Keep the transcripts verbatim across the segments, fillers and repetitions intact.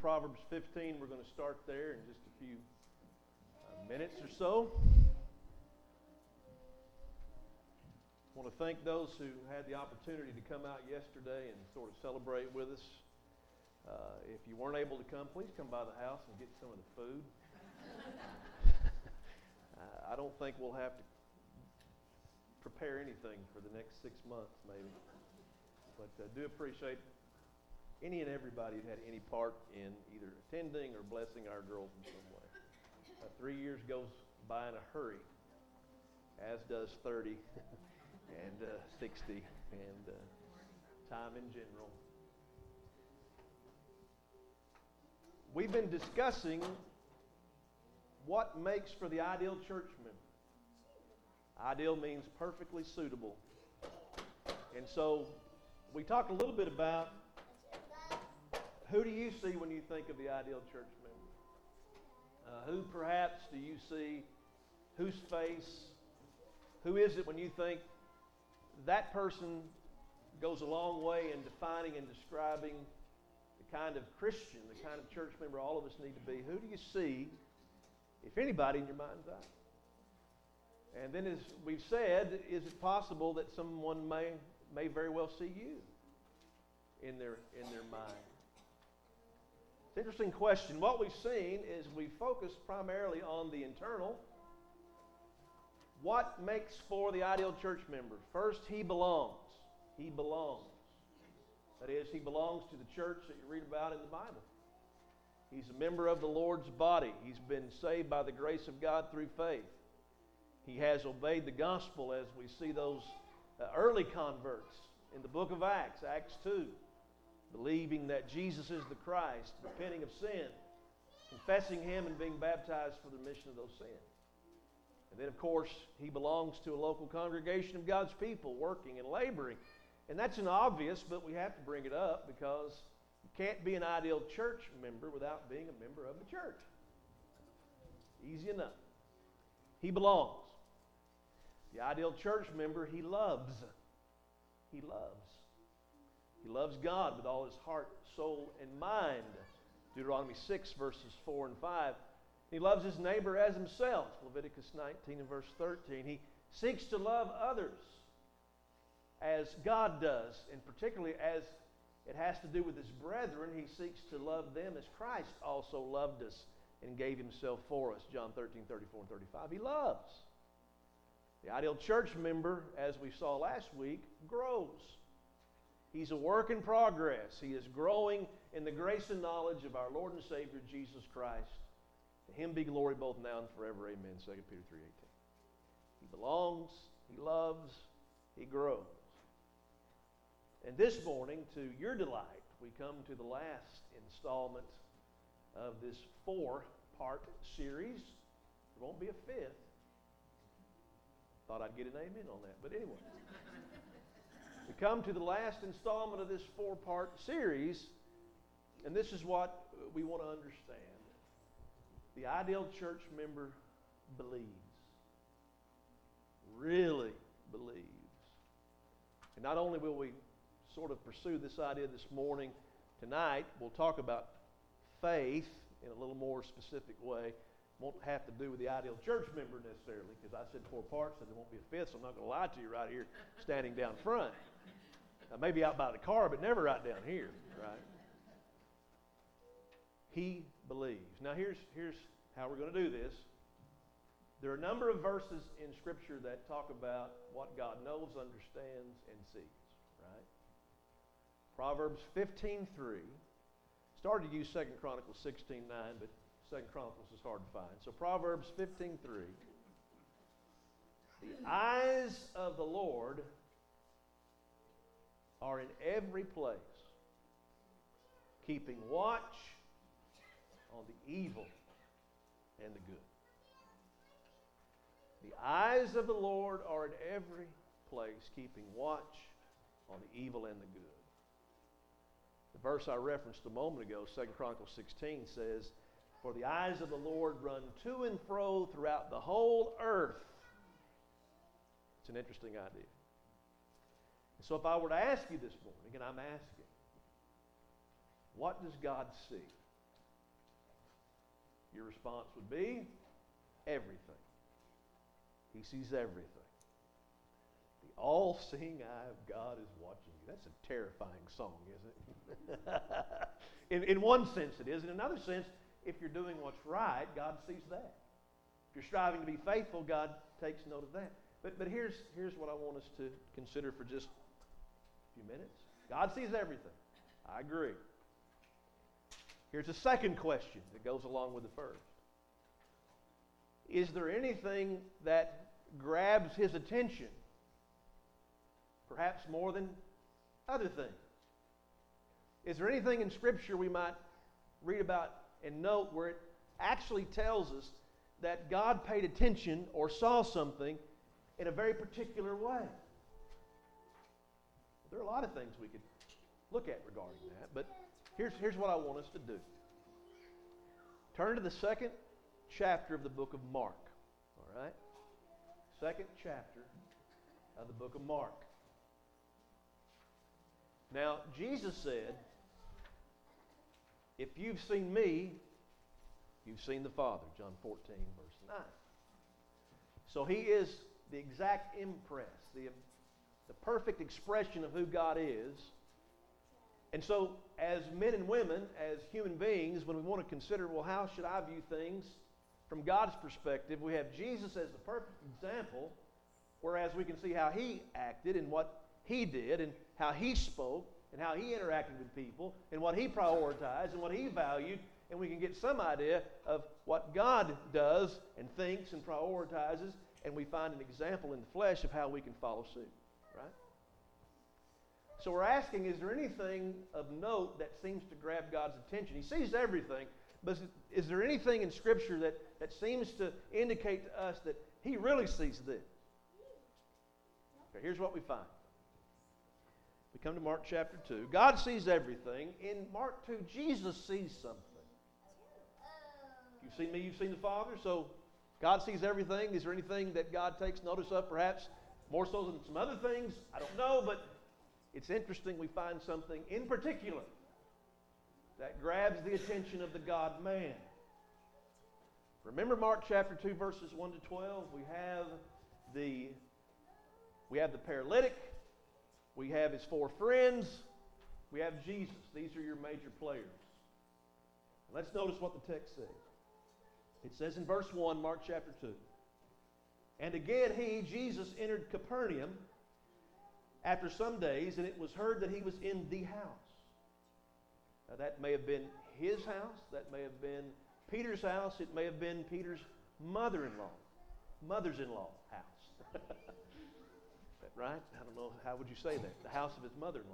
Proverbs fifteen. We're going to start there in just a few uh, minutes or so. I want to thank those who had the opportunity to come out yesterday and sort of celebrate with us. Uh, if you weren't able to come, please come by the house and get some of the food. uh, I don't think we'll have to prepare anything for the next six months, maybe. But I uh, do appreciate any and everybody who had any part in either attending or blessing our girls in some way. Uh, three years goes by in a hurry, as does thirty and uh, sixty and uh, time in general. We've been discussing what makes for the ideal church member. Ideal means perfectly suitable. And so we talked a little bit about who do you see when you think of the ideal church member? Uh, who perhaps do you see? Whose face? Who is it when you think that person goes a long way in defining and describing the kind of Christian, the kind of church member all of us need to be? Who do you see, if anybody, in your mind's eye? And then, as we've said, is it possible that someone may may very well see you in their in their mind? It's an interesting question. What we've seen is we focused primarily on the internal. What makes for the ideal church member? First, he belongs. He belongs. That is, he belongs to the church that you read about in the Bible. He's a member of the Lord's body. He's been saved by the grace of God through faith. He has obeyed the gospel, as we see those uh, early converts in the book of Acts, Acts two, believing that Jesus is the Christ, repenting of sin, confessing Him, and being baptized for the remission of those sins. And then, of course, he belongs to a local congregation of God's people, working and laboring. And that's an obvious, but we have to bring it up because you can't be an ideal church member without being a member of the church. Easy enough. He belongs. The ideal church member, he loves. He loves. He loves God with all his heart, soul, and mind. Deuteronomy six, verses four and five. He loves his neighbor as himself. Leviticus nineteen and verse thirteen. He seeks to love others as God does, and particularly as it has to do with his brethren, he seeks to love them as Christ also loved us and gave himself for us. John thirteen, thirty-four and thirty-five. He loves. The ideal church member, as we saw last week, grows. He's a work in progress. He is growing in the grace and knowledge of our Lord and Savior, Jesus Christ. To him be glory both now and forever. Amen. Second Peter three eighteen. He belongs, he loves, he grows. And this morning, to your delight, we come to the last installment of this four-part series. There won't be a fifth. Thought I'd get an amen on that, but anyway. We come to the last installment of this four-part series, and this is what we want to understand. The ideal church member believes. Really believes. And not only will we sort of pursue this idea this morning, tonight we'll talk about faith in a little more specific way. Won't have to do with the ideal church member necessarily, because I said four parts and there won't be a fifth, so I'm not going to lie to you right here standing down front. Now, maybe out by the car, but never right down here, right? He believes. Now, here's, here's how we're going to do this. There are a number of verses in Scripture that talk about what God knows, understands, and sees, right? Proverbs fifteen three. Started to use Second Chronicles sixteen nine, but Second Chronicles is hard to find. So Proverbs fifteen three. The eyes of the Lord are in every place, keeping watch on the evil and the good. The eyes of the Lord are in every place, keeping watch on the evil and the good. The verse I referenced a moment ago, Second Chronicles sixteen, says, "For the eyes of the Lord run to and fro throughout the whole earth." It's an interesting idea. So if I were to ask you this morning, and I'm asking, what does God see? Your response would be everything. He sees everything. The all-seeing eye of God is watching you. That's a terrifying song, isn't it? in, in one sense it is. In another sense, if you're doing what's right, God sees that. If you're striving to be faithful, God takes note of that. But, but here's, here's what I want us to consider for just a few minutes. God sees everything. I agree. Here's a second question that goes along with the first. Is there anything that grabs His attention, perhaps more than other things? Is there anything in Scripture we might read about and note where it actually tells us that God paid attention or saw something in a very particular way? There are a lot of things we could look at regarding that, but here's, here's what I want us to do. Turn to the second chapter of the book of Mark. All right? Second chapter of the book of Mark. Now, Jesus said, if you've seen me, you've seen the Father. John fourteen, verse nine. So He is the exact impress, the, the perfect expression of who God is. And so, as men and women, as human beings, when we want to consider, well, how should I view things from God's perspective, we have Jesus as the perfect example, whereas we can see how He acted and what He did and how He spoke and how He interacted with people and what He prioritized and what He valued, and we can get some idea of what God does and thinks and prioritizes, and we find an example in the flesh of how we can follow suit, right? So we're asking, is there anything of note that seems to grab God's attention? He sees everything, but is there anything in Scripture that, that seems to indicate to us that He really sees this? Okay, here's what we find. We come to Mark chapter two. God sees everything. In Mark two, Jesus sees something. You've seen me, you've seen the Father. So God sees everything. Is there anything that God takes notice of, perhaps more so than some other things? I don't know, but it's interesting we find something in particular that grabs the attention of the God-man. Remember Mark chapter two, verses one to twelve? We have the, we have the paralytic. We have his four friends. We have Jesus. These are your major players. Let's notice what the text says. It says in verse one, Mark chapter two, and again he, Jesus, entered Capernaum after some days, and it was heard that he was in the house. Now that may have been his house. That may have been Peter's house. It may have been Peter's mother-in-law, mother's-in-law house. That right? I don't know, how would you say that? The house of his mother-in-law.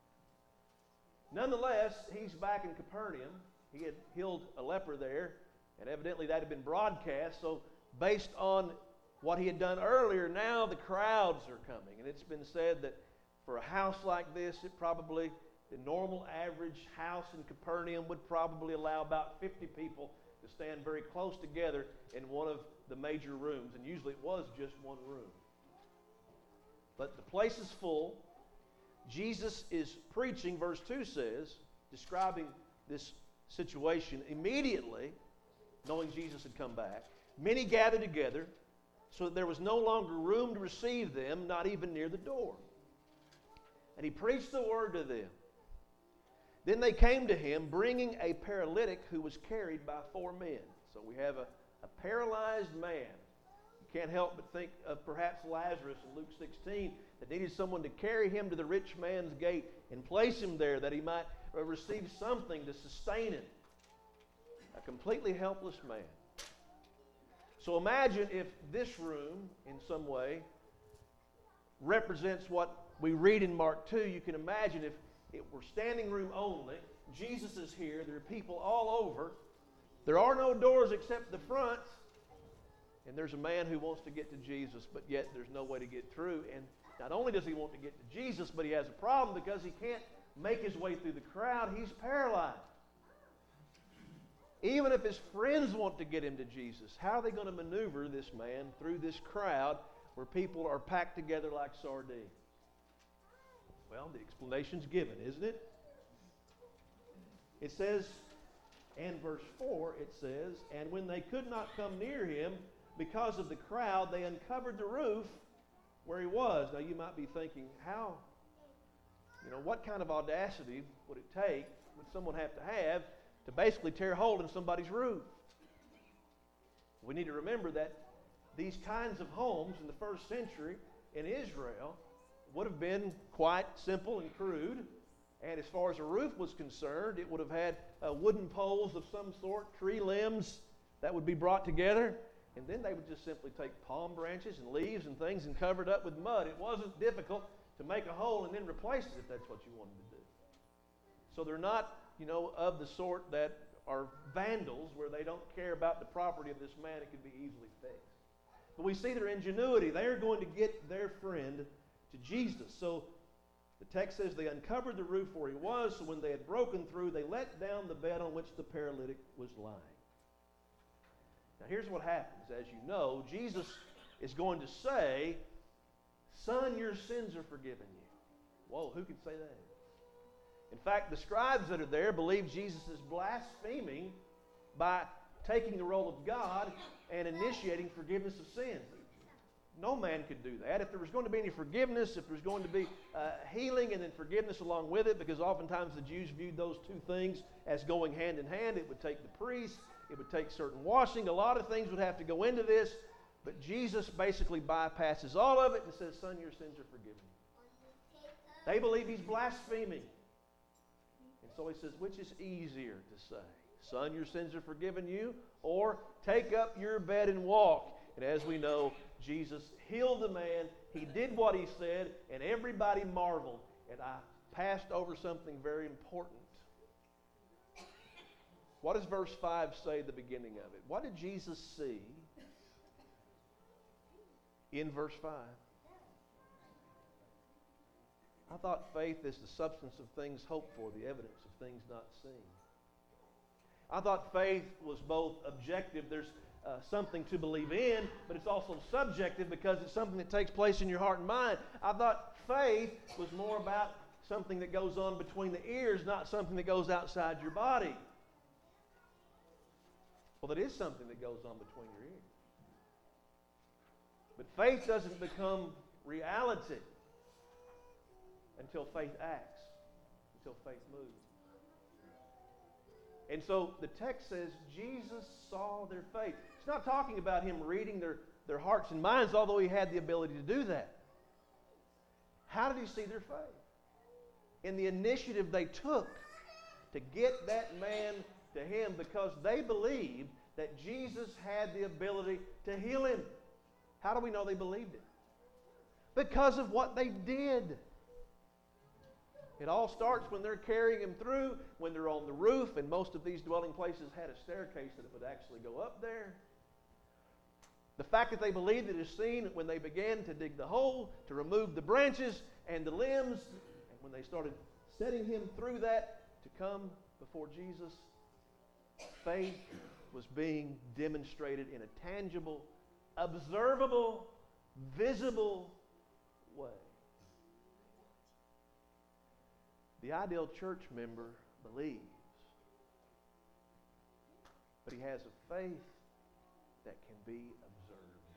Nonetheless, he's back in Capernaum. He had healed a leper there, and evidently that had been broadcast. So based on what he had done earlier, now the crowds are coming. And it's been said that for a house like this, it probably, the normal average house in Capernaum would probably allow about fifty people to stand very close together in one of the major rooms. And usually it was just one room. But the place is full. Jesus is preaching, verse two says, describing this situation. Immediately, knowing Jesus had come back, many gathered together, so that there was no longer room to receive them, not even near the door. And he preached the word to them. Then they came to him, bringing a paralytic who was carried by four men. So we have a, a paralyzed man. You can't help but think of perhaps Lazarus in Luke sixteen, that needed someone to carry him to the rich man's gate and place him there that he might receive something to sustain him. A completely helpless man. So imagine if this room, in some way, represents what we read in Mark two. You can imagine if it were standing room only. Jesus is here. There are people all over. There are no doors except the front. And there's a man who wants to get to Jesus, but yet there's no way to get through. And not only does he want to get to Jesus, but he has a problem because he can't make his way through the crowd. He's paralyzed. Even if his friends want to get him to Jesus, how are they going to maneuver this man through this crowd where people are packed together like sardines? Well, the explanation's given, isn't it? It says, And verse four, it says, and when they could not come near him because of the crowd, they uncovered the roof where he was. Now you might be thinking, how, you know, what kind of audacity would it take, would someone have to have, to basically tear a hole in somebody's roof? We need to remember that these kinds of homes in the first century in Israel would have been quite simple and crude. And as far as a roof was concerned, it would have had uh, wooden poles of some sort, tree limbs that would be brought together. And then they would just simply take palm branches and leaves and things and cover it up with mud. It wasn't difficult to make a hole and then replace it if that's what you wanted to do. So they're not, you know, of the sort that are vandals where they don't care about the property of this man. It could be easily fixed. But we see their ingenuity. They are going to get their friend to Jesus. So the text says they uncovered the roof where he was, so when they had broken through, they let down the bed on which the paralytic was lying. Now here's what happens. As you know, Jesus is going to say, son, your sins are forgiven you. Whoa, who can say that? In fact, the scribes that are there believe Jesus is blaspheming by taking the role of God and initiating forgiveness of sins. No man could do that. If there was going to be any forgiveness, if there was going to be uh, healing and then forgiveness along with it, because oftentimes the Jews viewed those two things as going hand in hand, it would take the priest, it would take certain washing, a lot of things would have to go into this, but Jesus basically bypasses all of it and says, son, your sins are forgiven. They believe he's blaspheming. And so he says, which is easier to say? Son, your sins are forgiven you, or take up your bed and walk. And as we know, Jesus healed the man. He did what he said, and everybody marveled. And I passed over something very important. What does verse five say at the beginning of it? What did Jesus see in verse five? I thought faith is the substance of things hoped for, the evidence of things not seen. I thought faith was both objective. There's uh, something to believe in, but it's also subjective because it's something that takes place in your heart and mind. I thought faith was more about something that goes on between the ears, not something that goes outside your body. Well, that is something that goes on between your ears. But faith doesn't become reality until faith acts, until faith moves. And so the text says Jesus saw their faith. It's not talking about him reading their, their hearts and minds, although he had the ability to do that. How did he see their faith? In the initiative they took to get that man to him, because they believed that Jesus had the ability to heal him. How do we know they believed it? Because of what they did. It all starts when they're carrying him through, when they're on the roof, and most of these dwelling places had a staircase that it would actually go up there. The fact that they believed it is seen when they began to dig the hole, to remove the branches and the limbs, and when they started setting him through that to come before Jesus. Faith was being demonstrated in a tangible, observable, visible way. The ideal church member believes, but he has a faith that can be observed,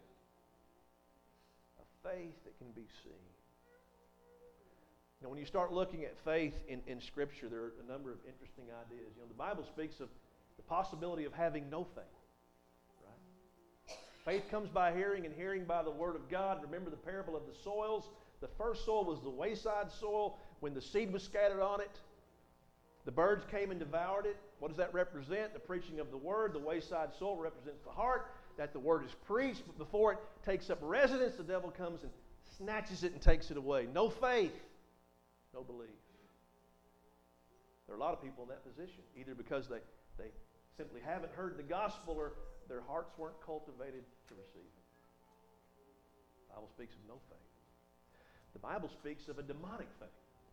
a faith that can be seen. Now, when you start looking at faith in, in Scripture, there are a number of interesting ideas. You know, the Bible speaks of the possibility of having no faith. Right? Faith comes by hearing, and hearing by the Word of God. Remember the parable of the soils. The first soil was the wayside soil. When the seed was scattered on it, the birds came and devoured it. What does that represent? The preaching of the Word. The wayside soil represents the heart, that the Word is preached, but before it takes up residence, the devil comes and snatches it and takes it away. No faith, no belief. There are a lot of people in that position, either because they, they simply haven't heard the gospel or their hearts weren't cultivated to receive it. The Bible speaks of no faith. The Bible speaks of a demonic faith.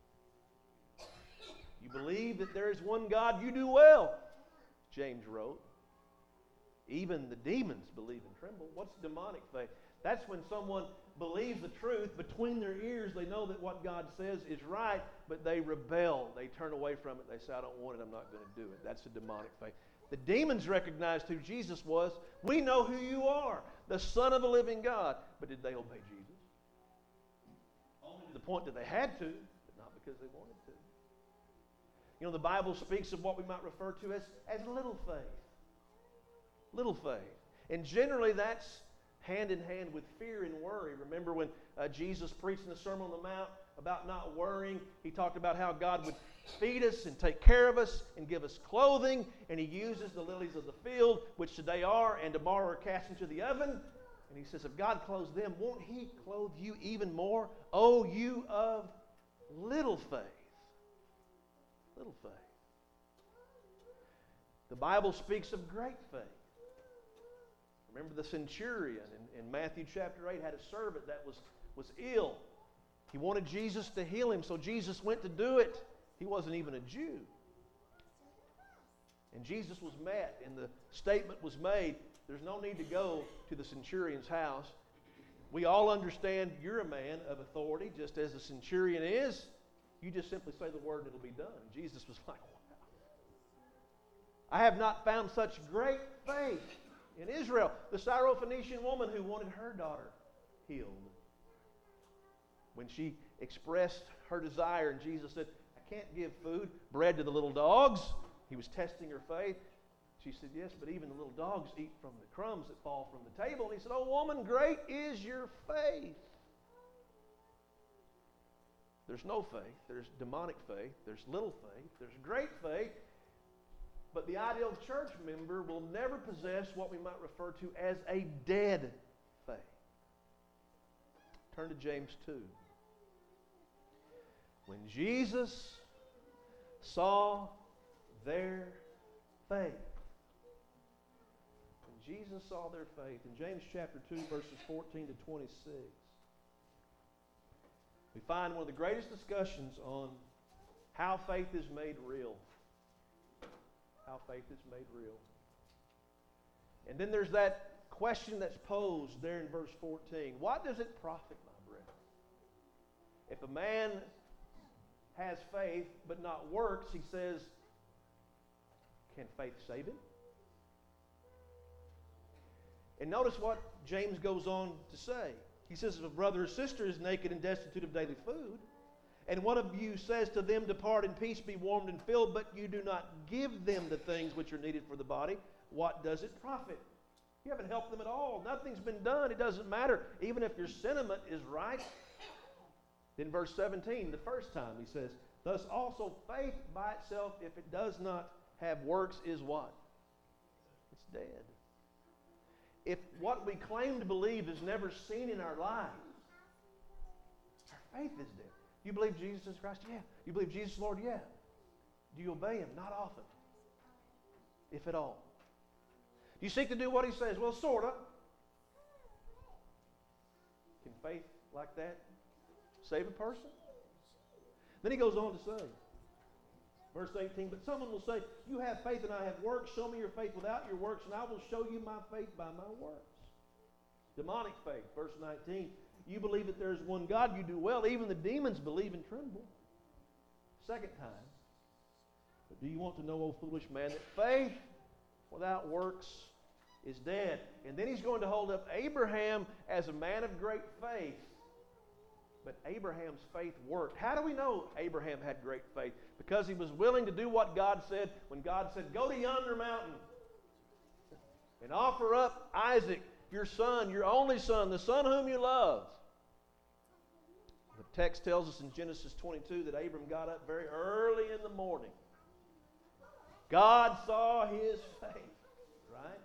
You believe that there is one God, you do well, James wrote. Even the demons believe and tremble. What's demonic faith? That's when someone believes the truth. Between their ears, they know that what God says is right, but they rebel. They turn away from it. They say, I don't want it. I'm not going to do it. That's a demonic faith. The demons recognized who Jesus was. We know who you are, the Son of the living God. But did they obey Jesus? Only to the point that they had to, but not because they wanted to. You know, the Bible speaks of what we might refer to as, as little faith. Little faith. And generally that's hand in hand with fear and worry. Remember when uh, Jesus preached in the Sermon on the Mount about not worrying? He talked about how God would feed us and take care of us and give us clothing. And He uses the lilies of the field, which today are and tomorrow are cast into the oven. And He says, if God clothes them, won't He clothe you even more? O you of little faith. Little faith. The Bible speaks of great faith. Remember the centurion in, in Matthew chapter eight had a servant that was, was ill. He wanted Jesus to heal him, so Jesus went to do it. He wasn't even a Jew. And Jesus was met, and the statement was made, there's no need to go to the centurion's house. We all understand you're a man of authority, just as the centurion is. You just simply say the word and it'll be done. Jesus was like, wow. I have not found such great faith in Israel. The Syrophoenician woman who wanted her daughter healed. When she expressed her desire and Jesus said, I can't give food, bread to the little dogs. He was testing her faith. She said, yes, but even the little dogs eat from the crumbs that fall from the table. And he said, oh woman, great is your faith. There's no faith. There's demonic faith. There's little faith. There's great faith. But the ideal church member will never possess what we might refer to as a dead faith. Turn to James two. When Jesus saw their faith. When Jesus saw their faith. In James chapter two, verses fourteen to twenty-six. We find one of the greatest discussions on how faith is made real. How faith is made real. And then there's that question that's posed there in verse fourteen. What does it profit, my brethren? If a man has faith but not works, he says, can faith save him? And notice what James goes on to say. He says, if a brother or sister is naked and destitute of daily food, and one of you says to them, depart in peace, be warmed and filled, but you do not give them the things which are needed for the body, what does it profit? You haven't helped them at all. Nothing's been done. It doesn't matter. Even if your sentiment is right. Then verse seventeen, the first time, he says, thus also faith by itself, if it does not have works, is what? It's dead. If what we claim to believe is never seen in our lives, our faith is dead. You believe Jesus is Christ? Yeah. You believe Jesus is Lord? Yeah. Do you obey Him? Not often, if at all. Do you seek to do what He says? Well, sort of. Can faith like that save a person? Then he goes on to say, verse eighteen, but someone will say, you have faith and I have works. Show me your faith without your works, and I will show you my faith by my works. Demonic faith, verse nineteen. You believe that there is one God, you do well. Even the demons believe and tremble. Second time. But do you want to know, O foolish man, that faith without works is dead? And then he's going to hold up Abraham as a man of great faith. But Abraham's faith worked. How do we know Abraham had great faith? Because he was willing to do what God said when God said, go to yonder mountain and offer up Isaac, your son, your only son, the son whom you love. The text tells us in Genesis twenty-two that Abram got up very early in the morning. God saw his faith, right?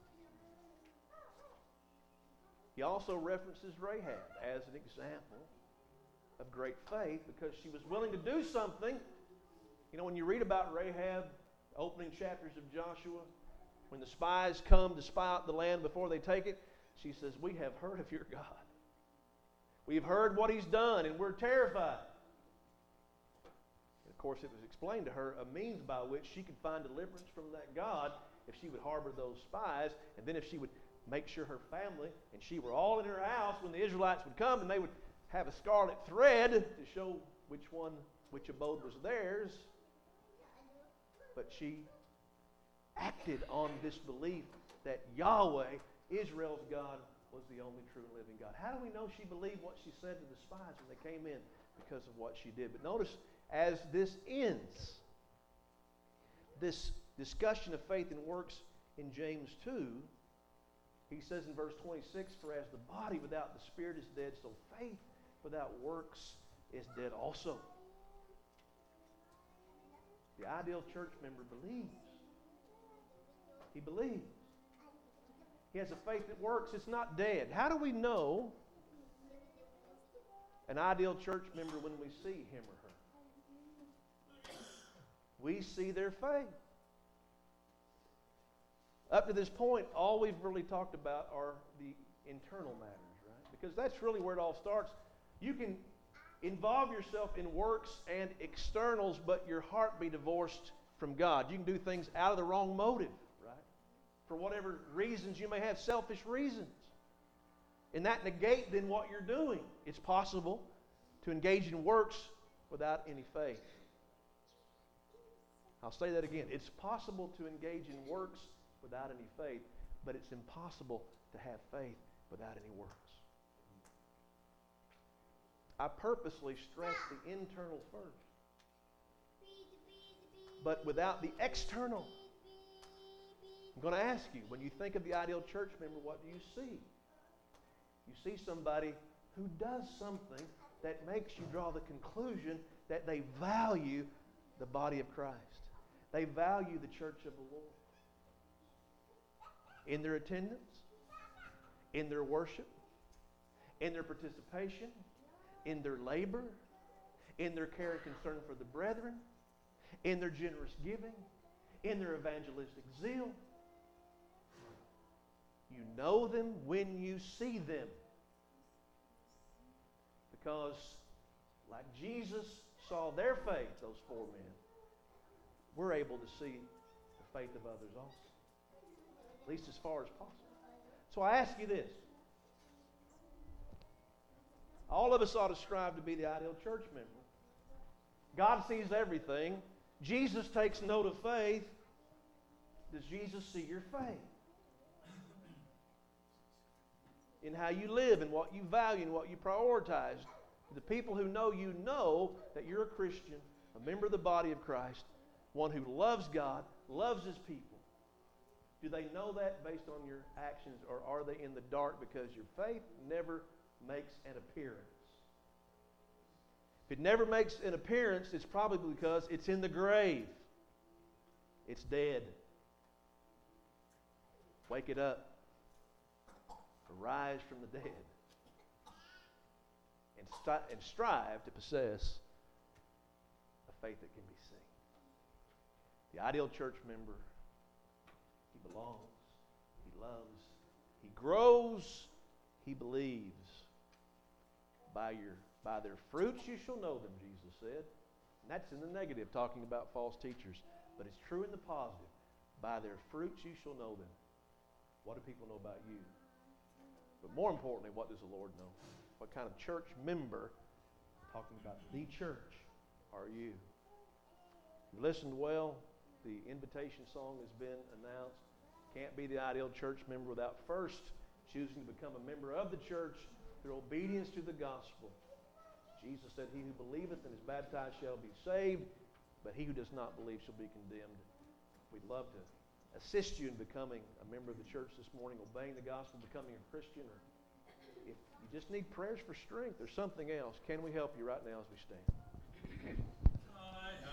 He also references Rahab as an example of great faith because she was willing to do something. You know, when you read about Rahab, opening chapters of Joshua, when the spies come to spy out the land before they take it, she says, we have heard of your God. We've heard what He's done, and we're terrified. And of course, it was explained to her a means by which she could find deliverance from that God if she would harbor those spies, and then if she would make sure her family and she were all in her house when the Israelites would come, and they would have a scarlet thread to show which one, which abode was theirs. But she acted on this belief that Yahweh, Israel's God, was the only true and living God. How do we know she believed what she said to the spies when they came in? Because of what she did. But notice, as this ends, this discussion of faith and works in James two, he says in verse twenty-six, "For as the body without the spirit is dead, so faith without works is dead also." The ideal church member believes. He believes. He has a faith that works. It's not dead. How do we know an ideal church member when we see him or her? We see their faith. Up to this point, all we've really talked about are the internal matters, right? Because that's really where it all starts. You can involve yourself in works and externals, but your heart be divorced from God. You can do things out of the wrong motive, right? For whatever reasons you may have, selfish reasons. And that negate then what you're doing. It's possible to engage in works without any faith. I'll say that again. It's possible to engage in works without any faith, but it's impossible to have faith without any works. I purposely stress the internal first, but without the external. I'm going to ask you, when you think of the ideal church member, what do you see? You see somebody who does something that makes you draw the conclusion that they value the body of Christ. They value the church of the Lord. In their attendance, in their worship, in their participation, in their labor, in their care and concern for the brethren, in their generous giving, in their evangelistic zeal. You know them when you see them. Because like Jesus saw their faith, those four men, we're able to see the faith of others also. At least as far as possible. So I ask you this. All of us ought to strive to be the ideal church member. God sees everything. Jesus takes note of faith. Does Jesus see your faith? In how you live and what you value and what you prioritize. The people who know you know that you're a Christian, a member of the body of Christ, one who loves God, loves His people. Do they know that based on your actions, or are they in the dark because your faith never makes an appearance? If it never makes an appearance, it's probably because it's in the grave. It's dead. Wake it up. Arise from the dead. And, st- and strive to possess a faith that can be seen. The ideal church member, he belongs, he loves, he grows, he believes. By your by their fruits you shall know them, Jesus said. And that's in the negative, talking about false teachers. But it's true in the positive. By their fruits you shall know them. What do people know about you? But more importantly, what does the Lord know? What kind of church member, talking about the church, are you? You listened well. The invitation song has been announced. Can't be the ideal church member without first choosing to become a member of the church through obedience to the gospel. Jesus said, "He who believeth and is baptized shall be saved, but he who does not believe shall be condemned." We'd love to assist you in becoming a member of the church this morning, obeying the gospel, becoming a Christian, or if you just need prayers for strength or something else, can we help you right now as we stand?